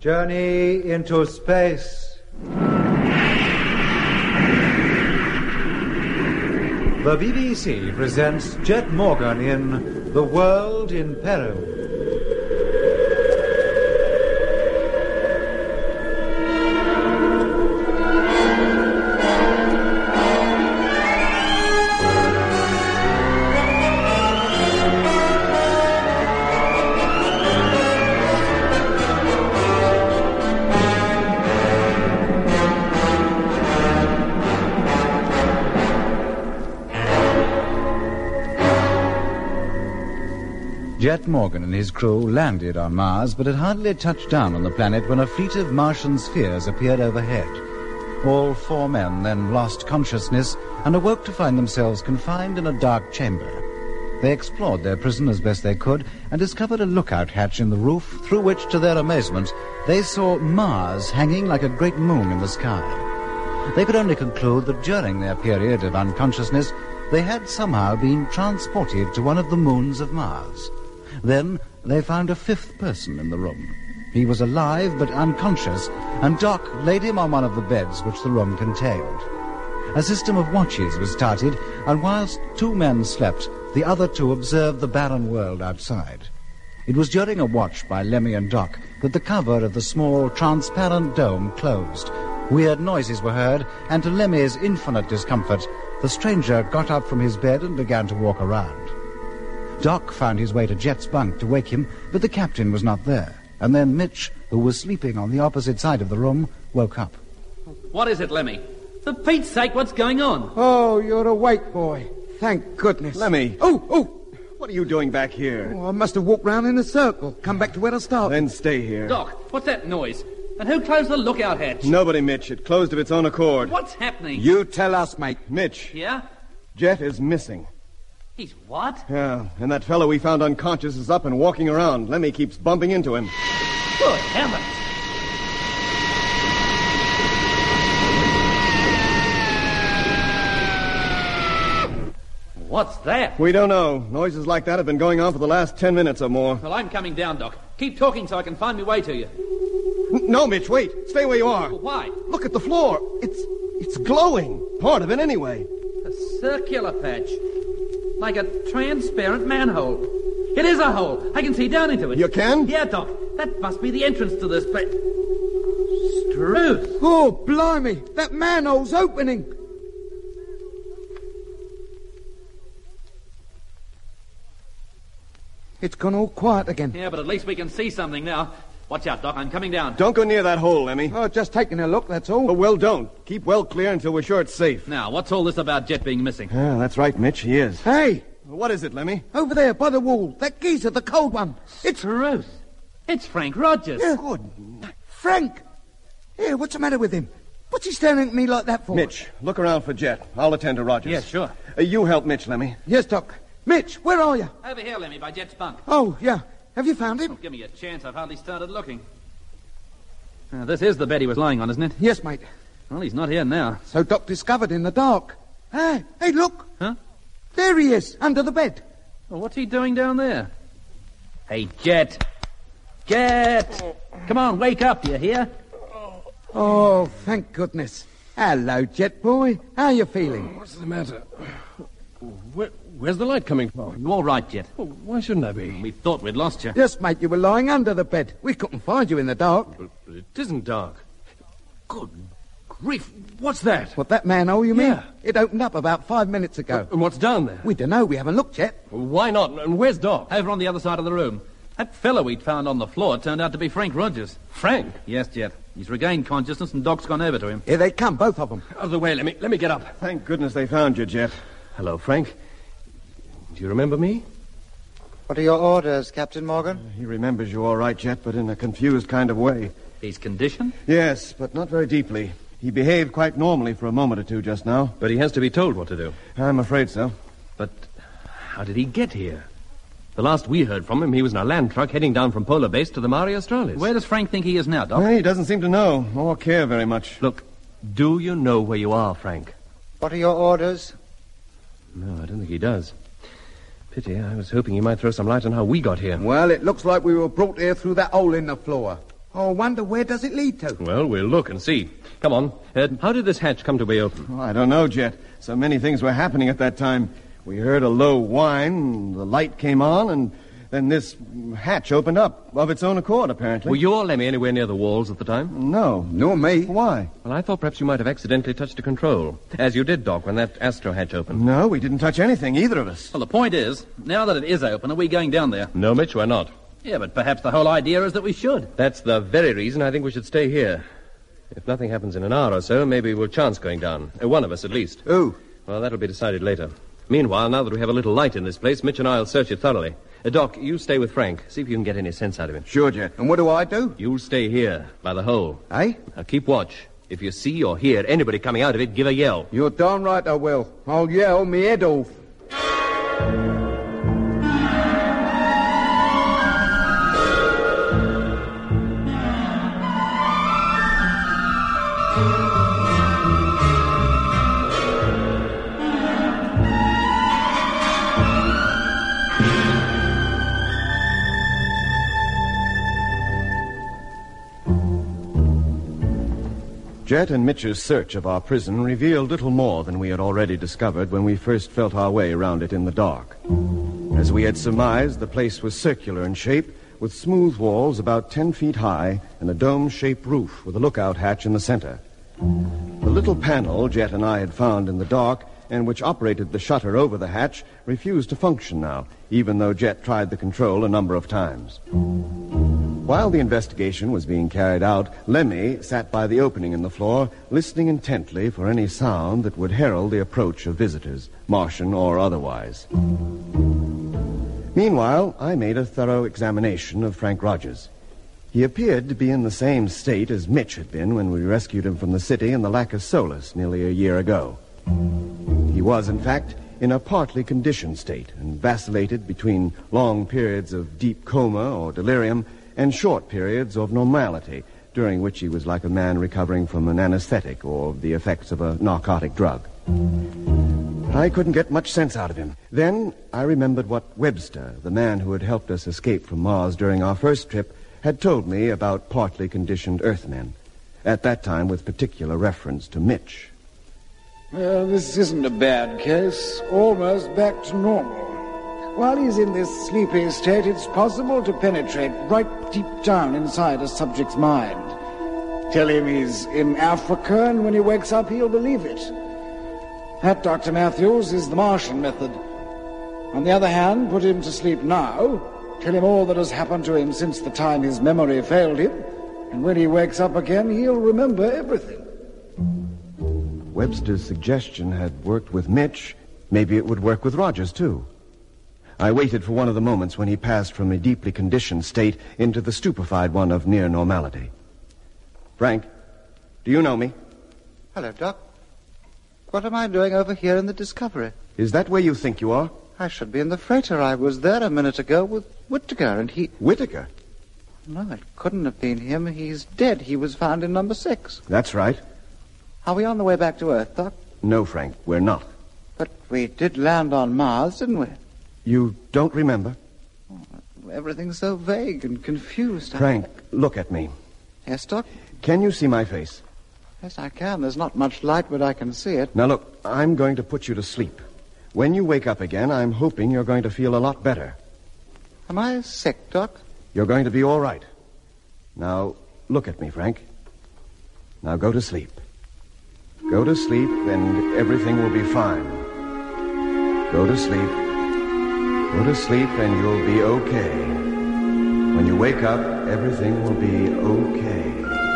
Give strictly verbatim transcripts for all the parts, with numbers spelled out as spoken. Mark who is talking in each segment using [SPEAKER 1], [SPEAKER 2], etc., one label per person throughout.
[SPEAKER 1] Journey into space. The B B C presents Jet Morgan in The World in Peril. Jet Morgan and his crew landed on Mars, but had hardly touched down on the planet when a fleet of Martian spheres appeared overhead. All four men then lost consciousness and awoke to find themselves confined in a dark chamber. They explored their prison as best they could and discovered a lookout hatch in the roof through which, to their amazement, they saw Mars hanging like a great moon in the sky. They could only conclude that during their period of unconsciousness, they had somehow been transported to one of the moons of Mars. Then they found a fifth person in the room. He was alive but unconscious, and Doc laid him on one of the beds which the room contained. A system of watches was started, and whilst two men slept, the other two observed the barren world outside. It was during a watch by Lemmy and Doc that the cover of the small, transparent dome closed. Weird noises were heard, and to Lemmy's infinite discomfort, the stranger got up from his bed and began to walk around. Doc found his way to Jet's bunk to wake him, but the captain was not there. And then Mitch, who was sleeping on the opposite side of the room, woke up.
[SPEAKER 2] What is it, Lemmy? For Pete's sake, what's going on?
[SPEAKER 3] Oh, you're awake, boy. Thank goodness.
[SPEAKER 4] Lemmy.
[SPEAKER 3] Oh, oh.
[SPEAKER 4] What are you doing back here?
[SPEAKER 3] Oh, I must have walked round in a circle. Come back to where I started.
[SPEAKER 4] Then stay here.
[SPEAKER 2] Doc, what's that noise? And who closed the lookout hatch?
[SPEAKER 4] Nobody, Mitch. It closed of its own accord.
[SPEAKER 2] What's happening?
[SPEAKER 3] You tell us, mate.
[SPEAKER 4] Mitch.
[SPEAKER 2] Yeah?
[SPEAKER 4] Jet is missing.
[SPEAKER 2] He's what?
[SPEAKER 4] Yeah, and that fellow we found unconscious is up and walking around. Lemmy keeps bumping into him.
[SPEAKER 2] Good heavens! What's that?
[SPEAKER 4] We don't know. Noises like that have been going on for the last ten minutes or more.
[SPEAKER 2] Well, I'm coming down, Doc. Keep talking so I can find my way to you.
[SPEAKER 4] N- no, Mitch, wait. Stay where you are.
[SPEAKER 2] Well, why?
[SPEAKER 4] Look at the floor. It's it's glowing. Part of it, anyway.
[SPEAKER 2] A circular patch. Like a transparent manhole. It is a hole. I can see down into it.
[SPEAKER 4] You can?
[SPEAKER 2] Yeah, Doc. That must be the entrance to this place. Struth.
[SPEAKER 3] Oh, blimey. That manhole's opening. It's gone all quiet again.
[SPEAKER 2] Yeah, but at least we can see something now. Watch out, Doc. I'm coming down.
[SPEAKER 4] Don't go near that hole, Lemmy.
[SPEAKER 3] Oh, just taking a look, that's all.
[SPEAKER 4] Oh, well, don't. Keep well clear until we're sure it's safe.
[SPEAKER 2] Now, what's all this about Jet being missing?
[SPEAKER 4] Yeah, that's right, Mitch. He is.
[SPEAKER 3] Hey!
[SPEAKER 4] What is it, Lemmy?
[SPEAKER 3] Over there, by the wall. That geezer, the cold one. It's...
[SPEAKER 2] Truth. It's Frank Rogers.
[SPEAKER 3] Yeah. Good. Frank! Here, what's the matter with him? What's he staring at me like that for?
[SPEAKER 4] Mitch, look around for Jet. I'll attend to Rogers.
[SPEAKER 2] Yes, sure.
[SPEAKER 4] Uh, you help Mitch, Lemmy.
[SPEAKER 3] Yes, Doc. Mitch, where are you?
[SPEAKER 2] Over here, Lemmy, by Jet's bunk.
[SPEAKER 3] Oh, yeah. Have you found him?
[SPEAKER 2] Oh, give me a chance. I've hardly started looking. Uh, this is the bed he was lying on, isn't it?
[SPEAKER 3] Yes, mate.
[SPEAKER 2] Well, he's not here now.
[SPEAKER 3] So Doc discovered in the dark. Hey, hey, look.
[SPEAKER 2] Huh?
[SPEAKER 3] There he is, under the bed.
[SPEAKER 2] Well, what's he doing down there? Hey, Jet. Jet! Come on, wake up, do you hear?
[SPEAKER 3] Oh, thank goodness. Hello, Jet boy. How you feeling?
[SPEAKER 5] What's the matter? Where, where's the light coming from?
[SPEAKER 2] You all right, Jet?
[SPEAKER 5] Oh, why shouldn't I be?
[SPEAKER 2] We thought we'd lost you.
[SPEAKER 3] Yes, mate, you were lying under the bed. We couldn't find you in the dark.
[SPEAKER 5] But, but it isn't dark. Good grief. What's that?
[SPEAKER 3] What, that manhole, you mean?
[SPEAKER 5] Yeah.
[SPEAKER 3] It opened up about five minutes ago.
[SPEAKER 5] And what's down there?
[SPEAKER 3] We don't know. We haven't looked yet.
[SPEAKER 5] Why not? And where's Doc?
[SPEAKER 2] Over on the other side of the room. That fellow we'd found on the floor turned out to be Frank Rogers.
[SPEAKER 5] Frank?
[SPEAKER 2] Yes, Jet. He's regained consciousness and Doc's gone over to him.
[SPEAKER 3] Here they come, both of them.
[SPEAKER 5] Out of the way, let me, let me get up.
[SPEAKER 4] Thank goodness they found you, Jet.
[SPEAKER 5] Hello, Frank. Do you remember me?
[SPEAKER 1] What are your orders, Captain Morgan?
[SPEAKER 4] He remembers you all right, Jet, but in a confused kind of way.
[SPEAKER 2] He's conditioned?
[SPEAKER 4] Yes, but not very deeply. He behaved quite normally for a moment or two just now.
[SPEAKER 5] But he has to be told what to do.
[SPEAKER 4] I'm afraid so.
[SPEAKER 5] But how did he get here? The last we heard from him, he was in a land truck heading down from Polar Base to the Mare Australis.
[SPEAKER 2] Where does Frank think he is now, Doc?
[SPEAKER 4] Well, he doesn't seem to know or care very much.
[SPEAKER 5] Look, do you know where you are, Frank?
[SPEAKER 1] What are your orders?
[SPEAKER 5] No, I don't think he does. Pity. I was hoping he might throw some light on how we got here.
[SPEAKER 3] Well, it looks like we were brought here through that hole in the floor. Oh, I wonder where does it lead to?
[SPEAKER 5] Well, we'll look and see. Come on. Uh, how did this hatch come to be open?
[SPEAKER 4] Oh, I don't know, Jet. So many things were happening at that time. We heard a low whine, the light came on, and then this hatch opened up of its own accord, apparently.
[SPEAKER 5] Were you or Lemmy anywhere near the walls at the time?
[SPEAKER 4] No.
[SPEAKER 3] Nor me.
[SPEAKER 4] Why?
[SPEAKER 5] Well, I thought perhaps you might have accidentally touched a control, as you did, Doc, when that Astro hatch opened.
[SPEAKER 4] No, we didn't touch anything, either of us.
[SPEAKER 2] Well, the point is, now that it is open, are we going down there?
[SPEAKER 5] No, Mitch, we're not.
[SPEAKER 2] Yeah, but perhaps the whole idea is that we should.
[SPEAKER 5] That's the very reason I think we should stay here. If nothing happens in an hour or so, maybe we'll chance going down. Uh, one of us, at least.
[SPEAKER 3] Who?
[SPEAKER 5] Well, that'll be decided later. Meanwhile, now that we have a little light in this place, Mitch and I will search it thoroughly. Uh, Doc, you stay with Frank. See if you can get any sense out of him.
[SPEAKER 3] Sure, Jet. And what do I do?
[SPEAKER 5] You'll stay here, by the hole.
[SPEAKER 3] Eh?
[SPEAKER 5] Now, keep watch. If you see or hear anybody coming out of it, give a yell.
[SPEAKER 3] You're darn right I will. I'll yell me head off.
[SPEAKER 4] Jet and Mitch's search of our prison revealed little more than we had already discovered when we first felt our way around it in the dark. As we had surmised, the place was circular in shape, with smooth walls about ten feet high and a dome-shaped roof with a lookout hatch in the center. The little panel Jet and I had found in the dark, and which operated the shutter over the hatch, refused to function now, even though Jet tried the control a number of times. While the investigation was being carried out, Lemmy sat by the opening in the floor, listening intently for any sound that would herald the approach of visitors, Martian or otherwise. Meanwhile, I made a thorough examination of Frank Rogers. He appeared to be in the same state as Mitch had been when we rescued him from the city in the Lacus Solus nearly a year ago. He was, in fact, in a partly conditioned state and vacillated between long periods of deep coma or delirium and short periods of normality, during which he was like a man recovering from an anesthetic or the effects of a narcotic drug. I couldn't get much sense out of him. Then I remembered what Webster, the man who had helped us escape from Mars during our first trip, had told me about partly conditioned Earthmen, at that time with particular reference to Mitch.
[SPEAKER 6] Well, this isn't a bad case. Almost back to normal. While he's in this sleepy state, it's possible to penetrate right deep down inside a subject's mind. Tell him he's in Africa, and when he wakes up, he'll believe it. That, Doctor Matthews, is the Martian method. On the other hand, put him to sleep now, tell him all that has happened to him since the time his memory failed him, and when he wakes up again, he'll remember everything.
[SPEAKER 4] Webster's suggestion had worked with Mitch. Maybe it would work with Rogers, too. I waited for one of the moments when he passed from a deeply conditioned state into the stupefied one of near normality. Frank, do you know me?
[SPEAKER 7] Hello, Doc. What am I doing over here in the Discovery?
[SPEAKER 4] Is that where you think you are?
[SPEAKER 7] I should be in the freighter. I was there a minute ago with Whittaker, and he...
[SPEAKER 4] Whittaker?
[SPEAKER 7] No, it couldn't have been him. He's dead. He was found in number six.
[SPEAKER 4] That's right.
[SPEAKER 7] Are we on the way back to Earth, Doc?
[SPEAKER 4] No, Frank, we're not.
[SPEAKER 7] But we did land on Mars, didn't we?
[SPEAKER 4] You don't remember?
[SPEAKER 7] Oh, everything's so vague and confused.
[SPEAKER 4] Frank, I... look at me.
[SPEAKER 7] Yes, Doc?
[SPEAKER 4] Can you see my face?
[SPEAKER 7] Yes, I can. There's not much light, but I can see it.
[SPEAKER 4] Now, look, I'm going to put you to sleep. When you wake up again, I'm hoping you're going to feel a lot better.
[SPEAKER 7] Am I sick, Doc?
[SPEAKER 4] You're going to be all right. Now, look at me, Frank. Now go to sleep. Go to sleep, and everything will be fine. Go to sleep. Go to sleep, and you'll be okay. When you wake up, everything will be okay.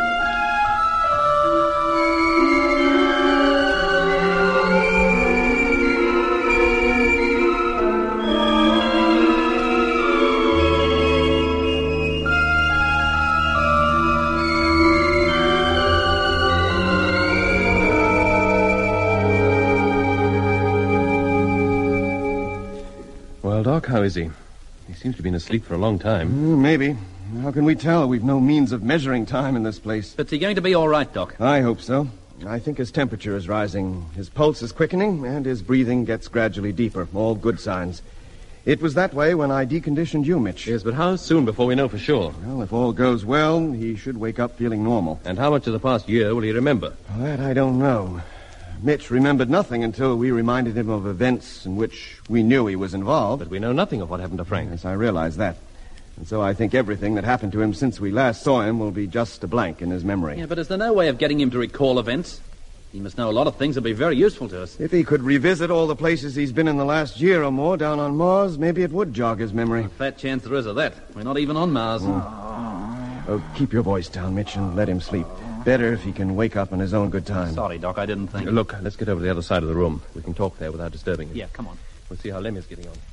[SPEAKER 5] Well, Doc, how is he? He seems to have been asleep for a long time.
[SPEAKER 4] Mm, maybe. How can we tell? We've no means of measuring time in this place.
[SPEAKER 2] But is he going to be all right, Doc?
[SPEAKER 4] I hope so. I think his temperature is rising. His pulse is quickening, and his breathing gets gradually deeper. All good signs. It was that way when I deconditioned you, Mitch.
[SPEAKER 5] Yes, but how soon before we know for sure?
[SPEAKER 4] Well, if all goes well, he should wake up feeling normal.
[SPEAKER 5] And how much of the past year will he remember?
[SPEAKER 4] Well, that I don't know. Mitch remembered nothing until we reminded him of events in which we knew he was involved.
[SPEAKER 5] But we know nothing of what happened to Frank.
[SPEAKER 4] Yes, I realize that. And so I think everything that happened to him since we last saw him will be just a blank in his memory.
[SPEAKER 2] Yeah, but is there no way of getting him to recall events? He must know a lot of things that would be very useful to us.
[SPEAKER 4] If he could revisit all the places he's been in the last year or more down on Mars, maybe it would jog his memory.
[SPEAKER 2] A fat chance there is of that. We're not even on Mars.
[SPEAKER 4] Oh, keep your voice down, Mitch, and let him sleep. Better if he can wake up on his own good time.
[SPEAKER 2] Sorry, Doc, I didn't think.
[SPEAKER 5] Look, let's get over to the other side of the room. We can talk there without disturbing him.
[SPEAKER 2] Yeah, come on.
[SPEAKER 5] We'll see how Lemmy's getting on.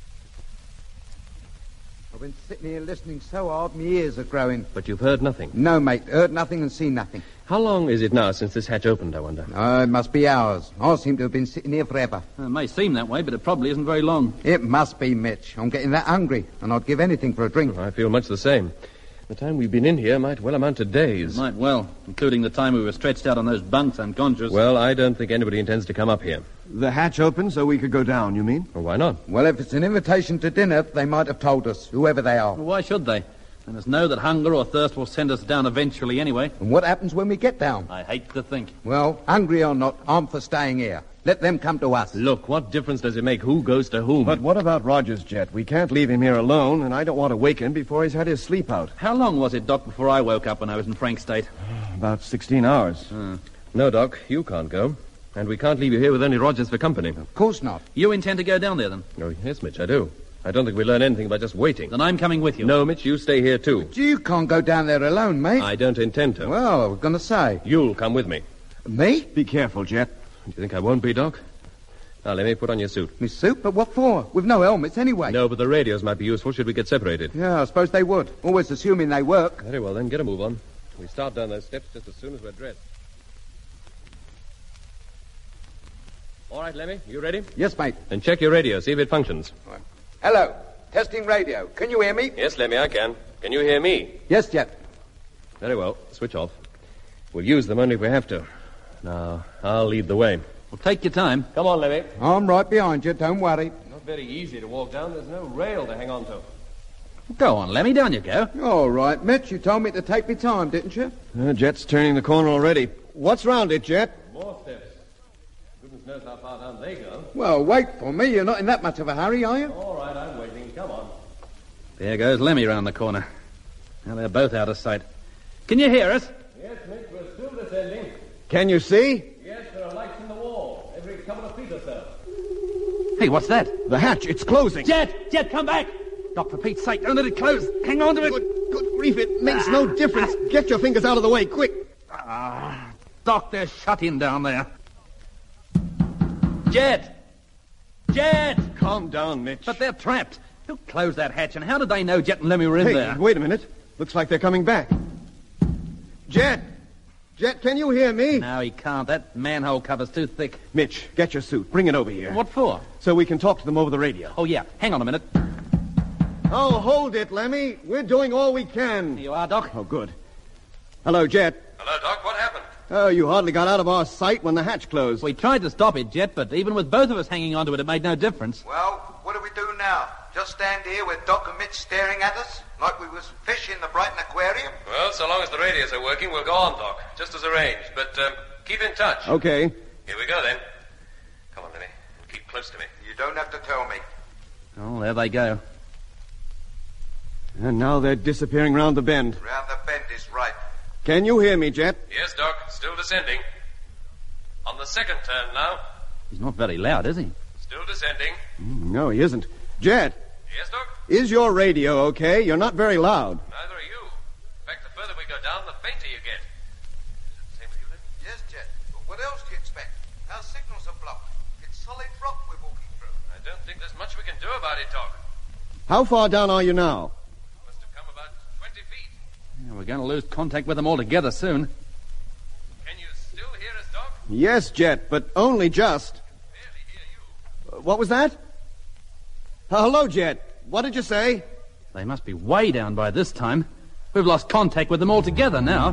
[SPEAKER 3] I've been sitting here listening so hard, my ears are growing.
[SPEAKER 5] But you've heard nothing.
[SPEAKER 3] No, mate, heard nothing and seen nothing.
[SPEAKER 5] How long is it now since this hatch opened, I wonder?
[SPEAKER 3] Oh, it must be hours. I seem to have been sitting here forever.
[SPEAKER 2] It may seem that way, but it probably isn't very long.
[SPEAKER 3] It must be, Mitch. I'm getting that hungry, and I'd give anything for a drink.
[SPEAKER 5] I feel much the same. The time we've been in here might well amount to days.
[SPEAKER 2] Might well, including the time we were stretched out on those bunks unconscious.
[SPEAKER 5] Well, I don't think anybody intends to come up here.
[SPEAKER 4] The hatch opened so we could go down, you mean?
[SPEAKER 5] Well, why not?
[SPEAKER 3] Well, if it's an invitation to dinner, they might have told us, whoever they are.
[SPEAKER 2] Well, why should they? They must know that hunger or thirst will send us down eventually anyway.
[SPEAKER 3] And what happens when we get down?
[SPEAKER 2] I hate to think.
[SPEAKER 3] Well, hungry or not, I'm for staying here. Let them come to us.
[SPEAKER 5] Look, what difference does it make who goes to whom?
[SPEAKER 4] But what about Rogers, Jet? We can't leave him here alone, and I don't want to wake him before he's had his sleep out.
[SPEAKER 2] How long was it, Doc, before I woke up when I was in Frank's state?
[SPEAKER 4] About sixteen hours.
[SPEAKER 5] Uh, no, Doc, you can't go. And we can't leave you here with only Rogers for company.
[SPEAKER 3] Of course not.
[SPEAKER 2] You intend to go down there, then?
[SPEAKER 5] Oh, yes, Mitch, I do. I don't think we learn anything by just waiting.
[SPEAKER 2] Then I'm coming with you.
[SPEAKER 5] No, Mitch, you stay here, too.
[SPEAKER 3] You can't go down there alone, mate.
[SPEAKER 5] I don't intend to.
[SPEAKER 3] Well, I was going to say.
[SPEAKER 5] You'll come with me.
[SPEAKER 3] Me?
[SPEAKER 4] Be careful, Jet.
[SPEAKER 5] Do you think I won't be, Doc? Now, let me put on your suit.
[SPEAKER 3] Me suit? But what for? With no helmets anyway.
[SPEAKER 5] No, but the radios might be useful should we get separated.
[SPEAKER 3] Yeah, I suppose they would. Always assuming they work.
[SPEAKER 5] Very well, then, get a move on. We start down those steps just as soon as we're dressed. All right, Lemmy, you ready?
[SPEAKER 3] Yes, mate.
[SPEAKER 5] Then check your radio, see if it functions.
[SPEAKER 3] Hello. Testing radio. Can you hear me?
[SPEAKER 5] Yes, Lemmy, I can. Can you hear me?
[SPEAKER 3] Yes, Jet.
[SPEAKER 5] Very well. Switch off. We'll use them only if we have to. Now, I'll lead the way.
[SPEAKER 2] Well, take your time.
[SPEAKER 5] Come on, Lemmy.
[SPEAKER 3] I'm right behind you. Don't worry.
[SPEAKER 5] Not very easy to walk down. There's no rail to hang on to.
[SPEAKER 2] Go on, Lemmy, down you go.
[SPEAKER 3] All right, Mitch. You told me to take me time, didn't you?
[SPEAKER 4] Uh, Jet's turning the corner already. What's round it, Jet?
[SPEAKER 5] More steps. Goodness knows how far down they go.
[SPEAKER 3] Well, wait for me. You're not in that much of a hurry, are you?
[SPEAKER 5] All right, I'm waiting. Come on.
[SPEAKER 2] There goes Lemmy round the corner. Now they're both out of sight. Can you hear us?
[SPEAKER 5] Yes, Mitch, we're still descending.
[SPEAKER 4] Can you see?
[SPEAKER 5] Yes, there are lights in the wall, every couple of feet or so.
[SPEAKER 2] Hey, what's that?
[SPEAKER 4] The hatch, it's closing.
[SPEAKER 2] Jet! Jet, come back! Doc, for Pete's sake, don't let it close. Hang on to it.
[SPEAKER 4] Good, good grief, it makes no difference. Get your fingers out of the way, quick.
[SPEAKER 2] Ah, Doc, they're shut in down there. Jet! Jet!
[SPEAKER 4] Calm down, Mitch.
[SPEAKER 2] But they're trapped. Who closed that hatch, and how did they know Jet and Lemmy were in
[SPEAKER 4] Hey,
[SPEAKER 2] there?
[SPEAKER 4] wait a minute. Looks like they're coming back. Jet! Jet, can you hear me?
[SPEAKER 2] No, he can't. That manhole cover's too thick.
[SPEAKER 4] Mitch, get your suit. Bring it over here.
[SPEAKER 2] What for?
[SPEAKER 4] So we can talk to them over the radio.
[SPEAKER 2] Oh, yeah. Hang on a minute.
[SPEAKER 4] Oh, hold it, Lemmy. We're doing all we can.
[SPEAKER 2] Here you are, Doc.
[SPEAKER 4] Oh, good. Hello, Jet.
[SPEAKER 5] Hello, Doc. What happened?
[SPEAKER 4] Oh, you hardly got out of our sight when the hatch closed.
[SPEAKER 2] We tried to stop it, Jet, but even with both of us hanging onto it, it made no difference.
[SPEAKER 8] Well, what do we do now? Just stand here with Doc and Mitch staring at us like we was fish in the Brighton Aquarium?
[SPEAKER 5] Well, so long as the radios are working, we'll go on, Doc, just as arranged. But um, keep in touch.
[SPEAKER 4] Okay.
[SPEAKER 5] Here we go, then. Come on, Lemmy. Keep close to me.
[SPEAKER 8] You don't have to tell me.
[SPEAKER 2] Oh, there they go.
[SPEAKER 4] And now they're disappearing round the bend.
[SPEAKER 8] Round the bend is right.
[SPEAKER 4] Can you hear me, Jet?
[SPEAKER 5] Yes, Doc. Still descending. On the second turn now.
[SPEAKER 2] He's not very loud, is he?
[SPEAKER 5] Still descending.
[SPEAKER 4] No, he isn't. Jet,
[SPEAKER 5] Yes, Doc?
[SPEAKER 4] is your radio okay? You're not very loud.
[SPEAKER 5] Neither are you. In fact, the further we go down, the fainter you get. Is it the same with you, then?
[SPEAKER 8] Yes, Jet. But what else do you expect? Our signals are blocked. It's solid rock we're walking through.
[SPEAKER 5] I don't think there's much we can do about it, Doc.
[SPEAKER 4] How far down are you now?
[SPEAKER 5] Must have come about twenty feet.
[SPEAKER 2] Yeah, we're going to lose contact with them altogether soon.
[SPEAKER 5] Can you still hear us, Doc?
[SPEAKER 4] Yes, Jet, but only just.
[SPEAKER 5] Barely hear you.
[SPEAKER 4] Uh, What was that? Uh, hello, Jet. What did you say?
[SPEAKER 2] They must be way down by this time. We've lost contact with them altogether now.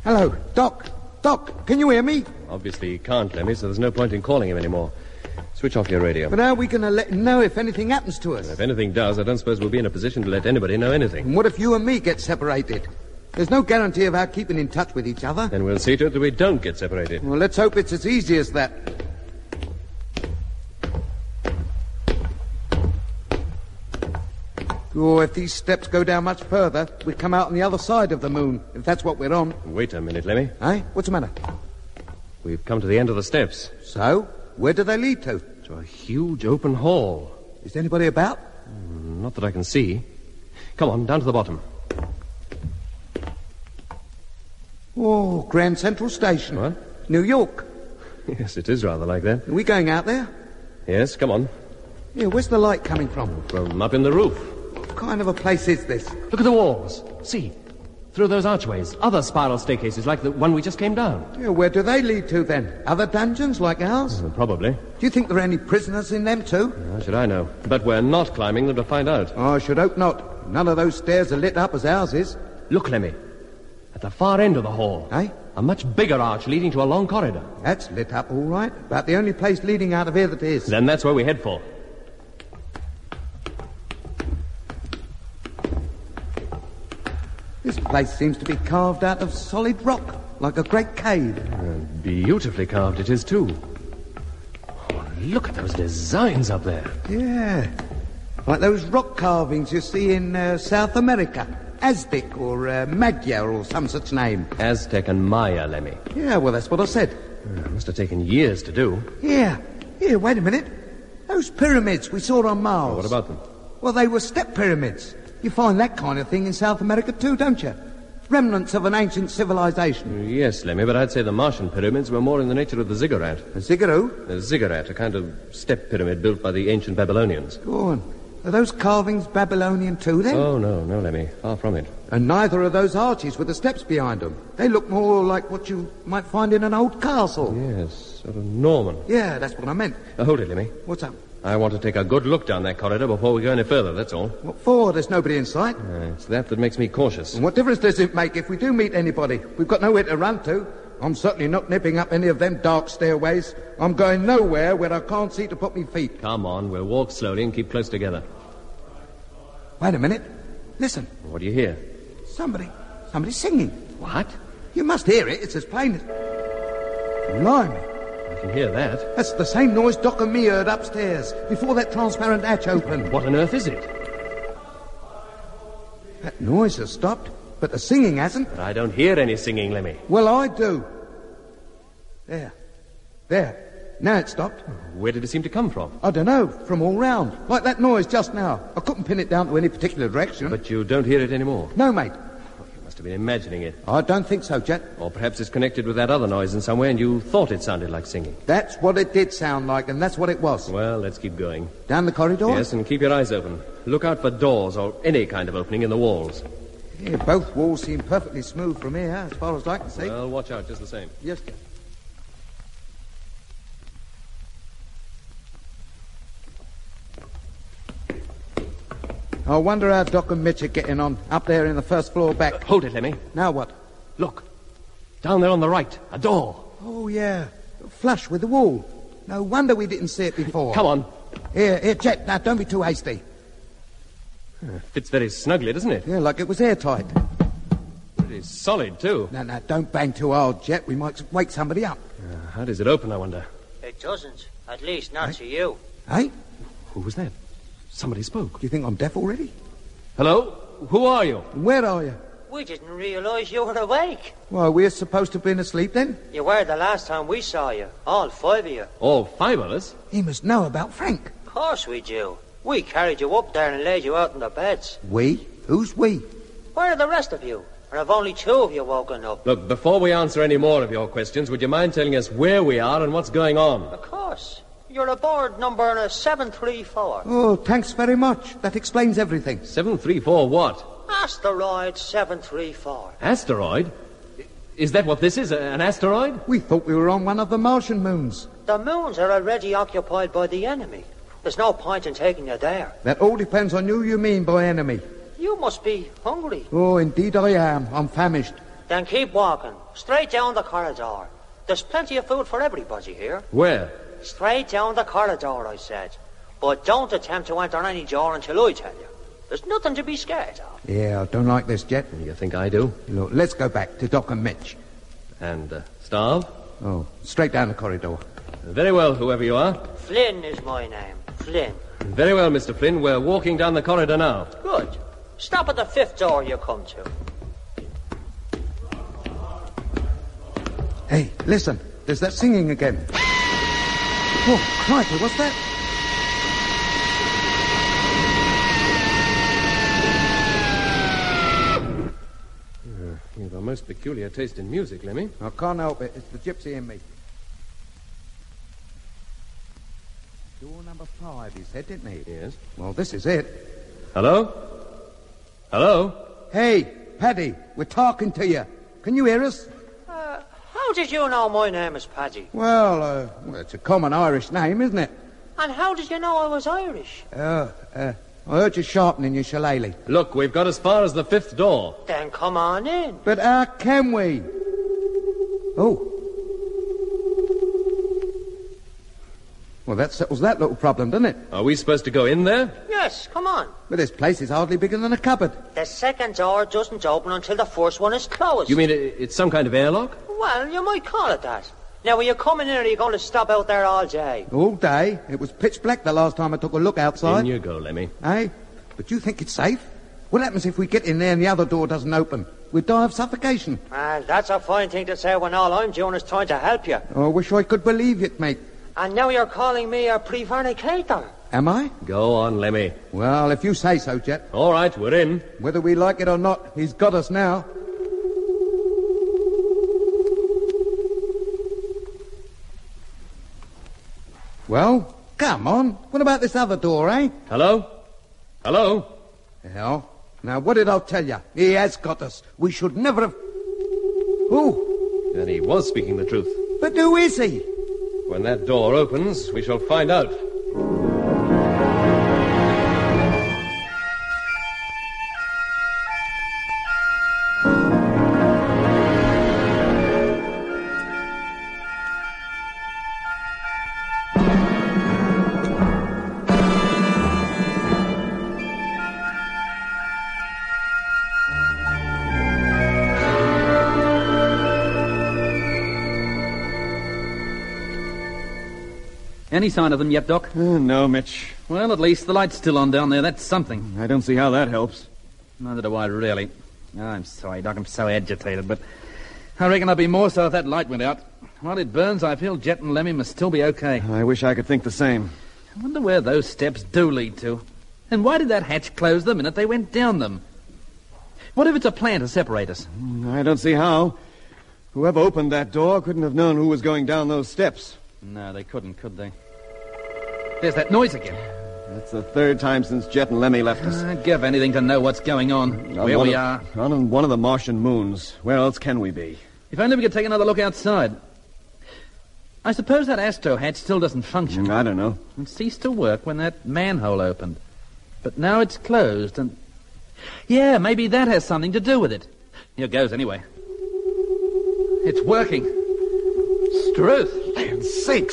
[SPEAKER 3] Hello, Doc. Doc, can you hear me?
[SPEAKER 5] Obviously he can't, Lemmy, so there's no point in calling him anymore. Switch off your radio.
[SPEAKER 3] But how are we going to let him know if anything happens to us?
[SPEAKER 5] If anything does, I don't suppose we'll be in a position to let anybody know anything.
[SPEAKER 3] And what if you and me get separated? There's no guarantee of our keeping in touch with each other.
[SPEAKER 5] Then we'll see to it that we don't get separated.
[SPEAKER 3] Well, let's hope it's as easy as that. Oh, if these steps go down much further, we come out on the other side of the moon, if that's what we're on.
[SPEAKER 5] Wait a minute, Lemmy.
[SPEAKER 3] Eh? What's the matter?
[SPEAKER 5] We've come to the end of the steps.
[SPEAKER 3] So? Where do they lead to?
[SPEAKER 5] To a huge open hall.
[SPEAKER 3] Is anybody about?
[SPEAKER 5] Mm, not that I can see. Come on, down to the bottom.
[SPEAKER 3] Oh, Grand Central Station.
[SPEAKER 5] What?
[SPEAKER 3] New York.
[SPEAKER 5] Yes, it is rather like that.
[SPEAKER 3] Are we going out there?
[SPEAKER 5] Yes, come on.
[SPEAKER 3] Yeah, where's the light coming from?
[SPEAKER 5] From up in the roof.
[SPEAKER 3] What kind of a place is this?
[SPEAKER 2] Look at the walls. See, through those archways, other spiral staircases like the one we just came down.
[SPEAKER 3] Yeah, where do they lead to then? Other dungeons like ours?
[SPEAKER 5] Uh, probably.
[SPEAKER 3] Do you think there are any prisoners in them too?
[SPEAKER 5] How should I know? But we're not climbing them to find out.
[SPEAKER 3] Oh, I should hope not. None of those stairs are lit up as ours is.
[SPEAKER 2] Look, Lemmy. At the far end of the hall.
[SPEAKER 3] Eh?
[SPEAKER 2] A much bigger arch leading to a long corridor.
[SPEAKER 3] That's lit up all right. About the only place leading out of here that is.
[SPEAKER 5] Then that's where we head for.
[SPEAKER 3] This place seems to be carved out of solid rock, like a great cave.
[SPEAKER 5] Uh, beautifully carved it is, too.
[SPEAKER 2] Oh, look at those designs up there.
[SPEAKER 3] Yeah. Like those rock carvings you see in uh, South America. Aztec or uh, Magyar or some such name.
[SPEAKER 5] Aztec and Maya, Lemmy.
[SPEAKER 3] Yeah, well, that's what I said.
[SPEAKER 5] Uh, must have taken years to do.
[SPEAKER 3] Yeah. Yeah, wait a minute. Those pyramids we saw on Mars.
[SPEAKER 5] Oh, what about them?
[SPEAKER 3] Well, they were step pyramids. You find that kind of thing in South America too, don't you? Remnants of an ancient civilization.
[SPEAKER 5] Uh, yes, Lemmy, but I'd say the Martian pyramids were more in the nature of the ziggurat.
[SPEAKER 3] A ziggurat?
[SPEAKER 5] A ziggurat, a kind of step pyramid built by the ancient Babylonians.
[SPEAKER 3] Go on. Are those carvings Babylonian too, then?
[SPEAKER 5] Oh, no, no, Lemmy. Far from it.
[SPEAKER 3] And neither are those arches with the steps behind them. They look more like what you might find in an old castle.
[SPEAKER 5] Yes, sort of Norman.
[SPEAKER 3] Yeah, that's what I meant.
[SPEAKER 5] Uh, hold it, Lemmy.
[SPEAKER 3] What's up?
[SPEAKER 5] I want to take a good look down that corridor before we go any further, that's all.
[SPEAKER 3] What for? There's nobody in sight.
[SPEAKER 5] Uh, it's that that makes me cautious.
[SPEAKER 3] And what difference does it make if we do meet anybody? We've got nowhere to run to. I'm certainly not nipping up any of them dark stairways. I'm going nowhere where I can't see to put me feet.
[SPEAKER 5] Come on, we'll walk slowly and keep close together.
[SPEAKER 3] Wait a minute. Listen.
[SPEAKER 5] What do you hear?
[SPEAKER 3] Somebody. Somebody's singing.
[SPEAKER 5] What?
[SPEAKER 3] You must hear it. It's as plain as... Blimey.
[SPEAKER 5] I can hear that.
[SPEAKER 3] That's the same noise Doc and me heard upstairs before that transparent hatch opened.
[SPEAKER 5] What on earth is it?
[SPEAKER 3] That noise has stopped, but the singing hasn't.
[SPEAKER 5] But I don't hear any singing, Lemmy.
[SPEAKER 3] Well, I do. There. There. Now it stopped.
[SPEAKER 5] Where did it seem to come from?
[SPEAKER 3] I don't know. From all round. Like that noise just now. I couldn't pin it down to any particular direction.
[SPEAKER 5] But you don't hear it anymore?
[SPEAKER 3] No, mate.
[SPEAKER 5] Oh, you must have been imagining it.
[SPEAKER 3] I don't think so, Jet.
[SPEAKER 5] Or perhaps it's connected with that other noise in some way and you thought it sounded like singing.
[SPEAKER 3] That's what it did sound like, and that's what it was.
[SPEAKER 5] Well, let's keep going.
[SPEAKER 3] Down the corridor?
[SPEAKER 5] Yes, and keep your eyes open. Look out for doors or any kind of opening in the walls.
[SPEAKER 3] Yeah, both walls seem perfectly smooth from here, as far as I can see.
[SPEAKER 5] Well, watch out just the same.
[SPEAKER 3] Yes, Jet. I wonder how Doc and Mitch are getting on up there in the first floor back.
[SPEAKER 2] Uh, hold it, Lemmy.
[SPEAKER 3] Now what?
[SPEAKER 2] Look. Down there on the right. A door.
[SPEAKER 3] Oh, yeah. Flush with the wall. No wonder we didn't see it before.
[SPEAKER 2] Come on.
[SPEAKER 3] Here, here, Jet. Now, don't be too hasty.
[SPEAKER 5] Uh, fits very snugly, doesn't it?
[SPEAKER 3] Yeah, like it was airtight.
[SPEAKER 5] Pretty solid, too.
[SPEAKER 3] No, no, don't bang too hard, Jet. We might wake somebody up.
[SPEAKER 5] Uh, how does it open, I wonder?
[SPEAKER 9] It doesn't. At least not
[SPEAKER 3] Eh?
[SPEAKER 9] to you.
[SPEAKER 3] Hey?
[SPEAKER 2] Who was that? Somebody spoke.
[SPEAKER 3] Do you think I'm deaf already?
[SPEAKER 2] Hello? Who are you?
[SPEAKER 3] Where are you?
[SPEAKER 9] We didn't realise you were awake.
[SPEAKER 3] Well, we're supposed to have been asleep then?
[SPEAKER 9] You were the last time we saw you. All five of you.
[SPEAKER 5] All five of us?
[SPEAKER 3] He must know about Frank.
[SPEAKER 9] Of course we do. We carried you up there and laid you out in the beds.
[SPEAKER 3] We? Who's we?
[SPEAKER 9] Where are the rest of you? Or have only two of you woken up?
[SPEAKER 5] Look, before we answer any more of your questions, would you mind telling us where we are and what's going on?
[SPEAKER 9] Of course. You're aboard number seven three four.
[SPEAKER 3] Oh, thanks very much. That explains everything.
[SPEAKER 5] seven three four what?
[SPEAKER 9] Asteroid seven three four.
[SPEAKER 5] Asteroid? Is that what this is, an asteroid?
[SPEAKER 3] We thought we were on one of the Martian moons.
[SPEAKER 9] The moons are already occupied by the enemy. There's no point in taking you there.
[SPEAKER 3] That all depends on who you mean by enemy.
[SPEAKER 9] You must be hungry.
[SPEAKER 3] Oh, indeed I am. I'm famished.
[SPEAKER 9] Then keep walking. Straight down the corridor. There's plenty of food for everybody here.
[SPEAKER 5] Where?
[SPEAKER 9] Straight down the corridor, I said. But don't attempt to enter any door until I tell you. There's nothing to be scared of.
[SPEAKER 3] Yeah, I don't like this, Jet.
[SPEAKER 5] You think I do?
[SPEAKER 3] Look, let's go back to Doc and Mitch.
[SPEAKER 5] And uh, Starve?
[SPEAKER 3] Oh, straight down the corridor.
[SPEAKER 5] Very well, whoever you are.
[SPEAKER 9] Flynn is my name. Flynn.
[SPEAKER 5] Very well, Mister Flynn. We're walking down the corridor now.
[SPEAKER 9] Good. Stop at the fifth door you come to.
[SPEAKER 3] Hey, listen. There's that singing again. Oh, crikey, what's that?
[SPEAKER 5] You have a most peculiar taste in music, Lemmy.
[SPEAKER 3] I can't help it. It's the gypsy in me. Door number five, he said, didn't he?
[SPEAKER 5] Yes.
[SPEAKER 3] Well, this is it.
[SPEAKER 5] Hello? Hello?
[SPEAKER 3] Hey, Paddy, we're talking to you. Can you hear us?
[SPEAKER 9] Uh, how did you know my name is Paddy?
[SPEAKER 3] Well, uh, well, it's a common Irish name, isn't it?
[SPEAKER 9] And how did you know I was Irish?
[SPEAKER 3] Uh, uh, I heard you sharpening your shillelagh.
[SPEAKER 5] Look, we've got as far as the fifth door.
[SPEAKER 9] Then come on in.
[SPEAKER 3] But how can we? Oh. Well, that settles that little problem, doesn't it?
[SPEAKER 5] Are we supposed to go in there?
[SPEAKER 9] Yes, come on.
[SPEAKER 3] But this place is hardly bigger than a cupboard.
[SPEAKER 9] The second door doesn't open until the first one is closed.
[SPEAKER 5] You mean it, it's some kind of airlock?
[SPEAKER 9] Well, you might call it that. Now, are you coming in or are you going to stop out there all day?
[SPEAKER 3] All day. It was pitch black the last time I took a look outside.
[SPEAKER 5] In you go, Lemmy.
[SPEAKER 3] Hey, but you think it's safe? What happens if we get in there and the other door doesn't open? We'd die of suffocation.
[SPEAKER 9] Well, that's a fine thing to say when all I'm doing is trying to help you.
[SPEAKER 3] Oh, I wish I could believe it, mate.
[SPEAKER 9] And now you're calling me a prevaricator.
[SPEAKER 3] Am I?
[SPEAKER 5] Go on, Lemmy.
[SPEAKER 3] Well, if you say so, Jet.
[SPEAKER 5] All right, we're in.
[SPEAKER 3] Whether we like it or not, he's got us now. Well, come on. What about this other door, eh?
[SPEAKER 5] Hello? Hello?
[SPEAKER 3] Hell. Now, what did I tell you? He has got us. We should never have... Who?
[SPEAKER 5] Then he was speaking the truth.
[SPEAKER 3] But who is he?
[SPEAKER 5] When that door opens, we shall find out.
[SPEAKER 2] Any sign of them yet, Doc?
[SPEAKER 4] Uh, no, Mitch.
[SPEAKER 2] Well, at least the light's still on down there. That's something.
[SPEAKER 4] I don't see how that helps.
[SPEAKER 2] Neither do I, really. Oh, I'm sorry, Doc. I'm so agitated, but I reckon I'd be more so if that light went out. While it burns, I feel Jet and Lemmy must still be okay.
[SPEAKER 4] I wish I could think the same.
[SPEAKER 2] I wonder where those steps do lead to. And why did that hatch close the minute they went down them? What if it's a plan to separate us?
[SPEAKER 4] I don't see how. Whoever opened that door couldn't have known who was going down those steps.
[SPEAKER 2] No, they couldn't, could they? There's that noise again.
[SPEAKER 4] That's the third time since Jet and Lemmy left us.
[SPEAKER 2] I'd give anything to know what's going on,
[SPEAKER 4] On
[SPEAKER 2] where
[SPEAKER 4] one
[SPEAKER 2] we
[SPEAKER 4] of-
[SPEAKER 2] are.
[SPEAKER 4] On one of the Martian moons. Where else can we be?
[SPEAKER 2] If only we could take another look outside. I suppose that astro hatch still doesn't function.
[SPEAKER 4] Mm, I don't know.
[SPEAKER 2] It ceased to work when that manhole opened. But now it's closed and... Yeah, maybe that has something to do with it. Here goes anyway. It's working. Struth.
[SPEAKER 4] Land's sakes!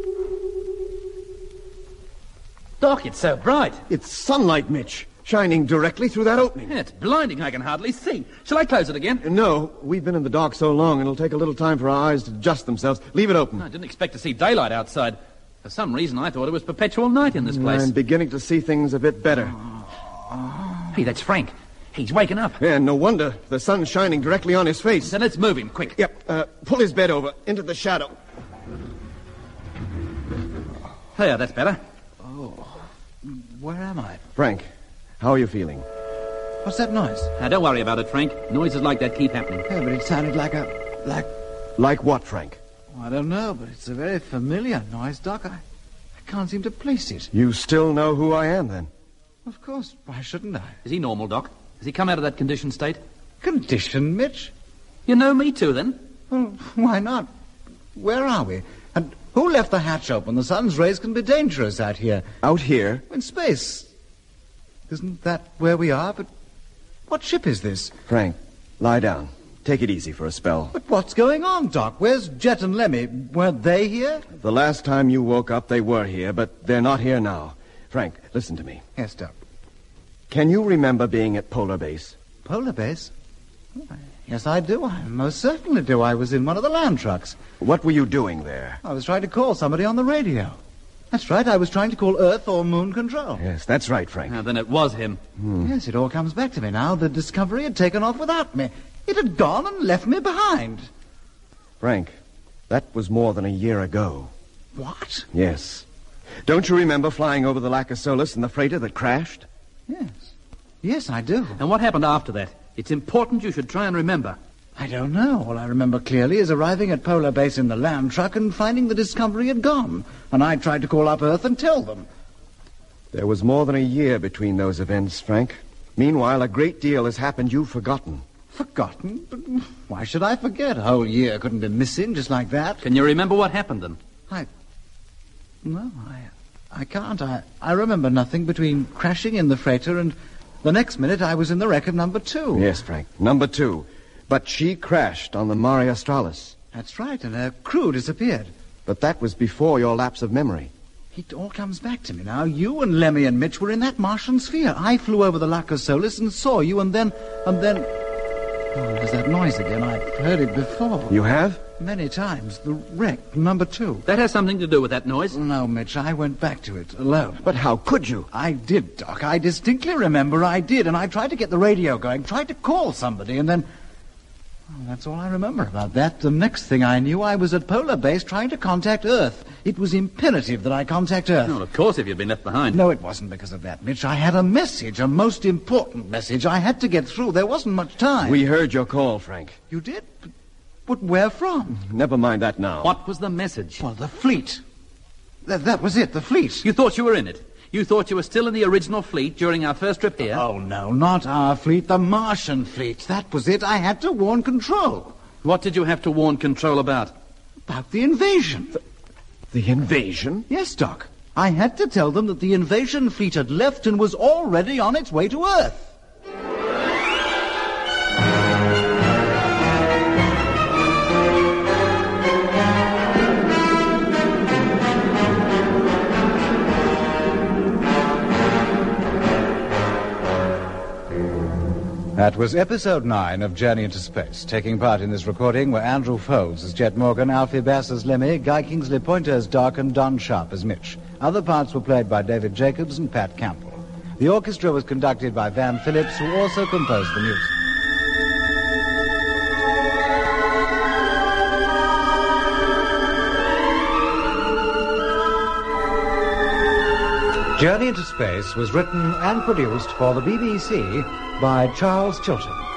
[SPEAKER 2] Doc, it's so bright.
[SPEAKER 4] It's sunlight, Mitch, shining directly through that opening.
[SPEAKER 2] Yeah, it's blinding. I can hardly see. Shall I close it again?
[SPEAKER 4] No, we've been in the dark so long, it'll take a little time for our eyes to adjust themselves. Leave it open.
[SPEAKER 2] I didn't expect to see daylight outside. For some reason, I thought it was perpetual night in this place.
[SPEAKER 4] I'm beginning to see things a bit better.
[SPEAKER 2] Hey, that's Frank. He's waking up.
[SPEAKER 4] Yeah, no wonder. The sun's shining directly on his face.
[SPEAKER 2] Then let's move him, quick.
[SPEAKER 4] Yep, uh, pull his bed over, into the shadow.
[SPEAKER 2] There, that's better.
[SPEAKER 7] Where am I?
[SPEAKER 4] Frank, how are you feeling?
[SPEAKER 7] What's that noise?
[SPEAKER 2] Now, don't worry about it, Frank. Noises like that keep happening.
[SPEAKER 7] Yeah, but it sounded like a... like...
[SPEAKER 4] Like what, Frank?
[SPEAKER 7] I don't know, but it's a very familiar noise, Doc. I, I can't seem to place it.
[SPEAKER 4] You still know who I am, then?
[SPEAKER 7] Of course. Why shouldn't I?
[SPEAKER 2] Is he normal, Doc? Has he come out of that conditioned state?
[SPEAKER 7] Condition, Mitch?
[SPEAKER 2] You know me too, then?
[SPEAKER 7] Well, why not? Where are we? And who left the hatch open? The sun's rays can be dangerous out here.
[SPEAKER 4] Out here?
[SPEAKER 7] In space. Isn't that where we are? But what ship is this?
[SPEAKER 4] Frank, lie down. Take it easy for a spell.
[SPEAKER 7] But what's going on, Doc? Where's Jet and Lemmy? Weren't they here?
[SPEAKER 4] The last time you woke up, they were here, but they're not here now. Frank, listen to me.
[SPEAKER 7] Yes, Doc.
[SPEAKER 4] Can you remember being at Polar Base?
[SPEAKER 7] Polar Base? Yes, I do. I most certainly do. I was in one of the land trucks.
[SPEAKER 4] What were you doing there?
[SPEAKER 7] I was trying to call somebody on the radio. That's right. I was trying to call Earth or Moon Control.
[SPEAKER 4] Yes, that's right, Frank.
[SPEAKER 2] Now, then it was him.
[SPEAKER 4] Hmm.
[SPEAKER 7] Yes, it all comes back to me now. The Discovery had taken off without me. It had gone and left me behind.
[SPEAKER 4] Frank, that was more than a year ago.
[SPEAKER 7] What?
[SPEAKER 4] Yes. Don't you remember flying over the Lacasolas in the freighter that crashed?
[SPEAKER 7] Yes. Yes, I do.
[SPEAKER 2] And what happened after that? It's important you should try and remember.
[SPEAKER 7] I don't know. All I remember clearly is arriving at Polar Base in the land truck and finding the Discovery had gone. And I tried to call up Earth and tell them.
[SPEAKER 4] There was more than a year between those events, Frank. Meanwhile, a great deal has happened you've forgotten.
[SPEAKER 7] Forgotten? But why should I forget? A whole year couldn't be missing just like that.
[SPEAKER 2] Can you remember what happened then?
[SPEAKER 7] I... No, I... I can't. I, I remember nothing between crashing in the freighter and the next minute I was in the wreck of number two.
[SPEAKER 4] Yes, Frank, number two. But she crashed on the Mare Australis.
[SPEAKER 7] That's right, and her crew disappeared.
[SPEAKER 4] But that was before your lapse of memory.
[SPEAKER 7] It all comes back to me now. You and Lemmy and Mitch were in that Martian sphere. I flew over the Lacasolas and saw you, and then... And then... Oh, there's that noise again. I've heard it before.
[SPEAKER 4] You have?
[SPEAKER 7] Many times. The wreck, number two.
[SPEAKER 2] That has something to do with that noise?
[SPEAKER 7] No, Mitch, I went back to it alone.
[SPEAKER 4] But how could you?
[SPEAKER 7] I did, Doc. I distinctly remember I did, and I tried to get the radio going, tried to call somebody, and then... Well, that's all I remember about that. The next thing I knew, I was at Polar Base trying to contact Earth. It was imperative that I contact Earth.
[SPEAKER 2] Well, of course, if you'd been left behind.
[SPEAKER 7] No, it wasn't because of that, Mitch. I had a message, a most important message. I had to get through. There wasn't much time.
[SPEAKER 4] We heard your call, Frank.
[SPEAKER 7] You did? But, but where from?
[SPEAKER 4] Never mind that now.
[SPEAKER 2] What was the message?
[SPEAKER 7] Well, the fleet. Th- that was it, the fleet.
[SPEAKER 2] You thought you were in it? You thought you were still in the original fleet during our first trip here?
[SPEAKER 7] Oh, no, not our fleet, the Martian fleet. That was it. I had to warn Control.
[SPEAKER 2] What did you have to warn Control about?
[SPEAKER 7] About the invasion.
[SPEAKER 4] The, the invasion?
[SPEAKER 7] Yes, Doc. I had to tell them that the invasion fleet had left and was already on its way to Earth.
[SPEAKER 1] That was episode nine of Journey into Space. Taking part in this recording were Andrew Foulds as Jet Morgan, Alfie Bass as Lemmy, Guy Kingsley Pointer as Doc, and Don Sharp as Mitch. Other parts were played by David Jacobs and Pat Campbell. The orchestra was conducted by Van Phillips, who also composed the music. Journey into Space was written and produced for the B B C by Charles Chilton.